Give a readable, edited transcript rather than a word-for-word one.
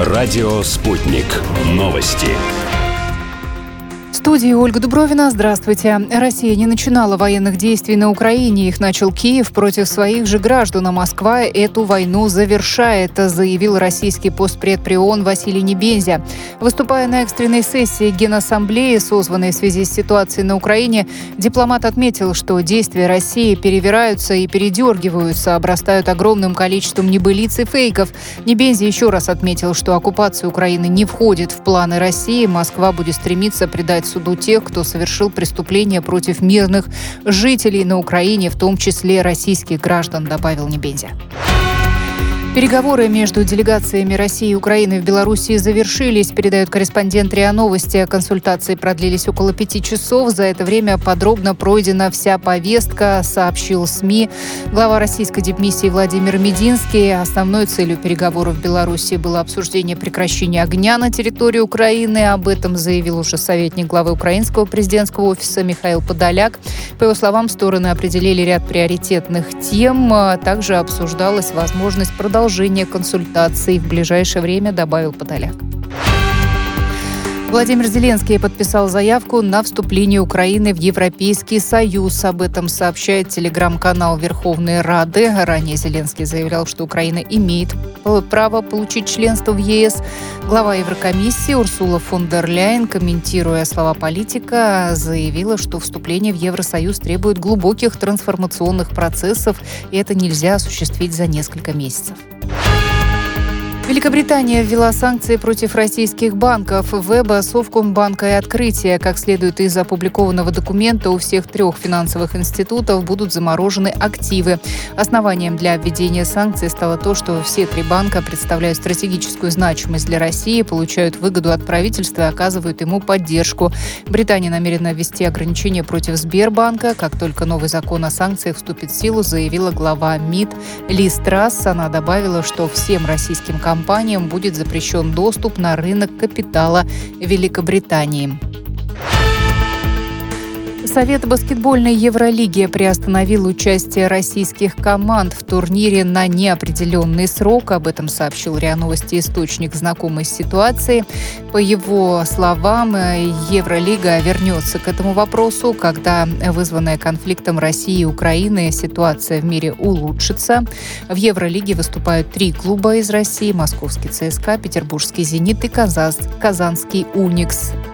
Радио «Спутник». Новости. В студии Ольга Дубровина. Здравствуйте. Россия не начинала военных действий на Украине. Их начал Киев против своих же граждан. А Москва эту войну завершает, заявил российский постпред при ООН Василий Небензя. Выступая на экстренной сессии Генассамблеи, созванной в связи с ситуацией на Украине, дипломат отметил, что действия России перевираются и передергиваются, обрастают огромным количеством небылиц и фейков. Небензя еще раз отметил, что оккупация Украины не входит в планы России. Москва будет стремиться предать суду тех, кто совершил преступления против мирных жителей на Украине, в том числе российских граждан, добавил Небензя. Переговоры между делегациями России и Украины в Белоруссии завершились, передает корреспондент РИА Новости. Консультации продлились около 5 часов. За это время подробно пройдена вся повестка, сообщил СМИ. Глава российской дипмиссии Владимир Мединский. Основной целью переговоров в Белоруссии было обсуждение прекращения огня на территории Украины. Об этом заявил уже советник главы украинского президентского офиса Михаил Подоляк. По его словам, стороны определили ряд приоритетных тем. Также обсуждалась возможность продолжения консультаций в ближайшее время, добавил Подоляк. Владимир Зеленский подписал заявку на вступление Украины в Европейский Союз. Об этом сообщает телеграм-канал Верховной Рады. Ранее Зеленский заявлял, что Украина имеет право получить членство в ЕС. Глава Еврокомиссии Урсула фон дер Ляйен, комментируя слова политика, заявила, что вступление в Евросоюз требует глубоких трансформационных процессов, и это нельзя осуществить за несколько месяцев. Великобритания ввела санкции против российских банков Веба, Совкомбанка и Открытия. Как следует из опубликованного документа, у всех 3 финансовых институтов будут заморожены активы. Основанием для введения санкций стало то, что все 3 банка представляют стратегическую значимость для России, получают выгоду от правительства и оказывают ему поддержку. Британия намерена ввести ограничения против Сбербанка. Как только новый закон о санкциях вступит в силу, заявила глава МИД Лиз Трасс. Она добавила, что всем российским компаниям будет запрещен доступ на рынок капитала Великобритании. Совет баскетбольной Евролиги приостановил участие российских команд в турнире на неопределенный срок. Об этом сообщил РИА Новости источник, знакомый с ситуацией. По его словам, Евролига вернется к этому вопросу, когда вызванная конфликтом России и Украины ситуация в мире улучшится. В Евролиге выступают 3 клуба из России: московский ЦСКА, петербургский «Зенит» и казанский «Уникс».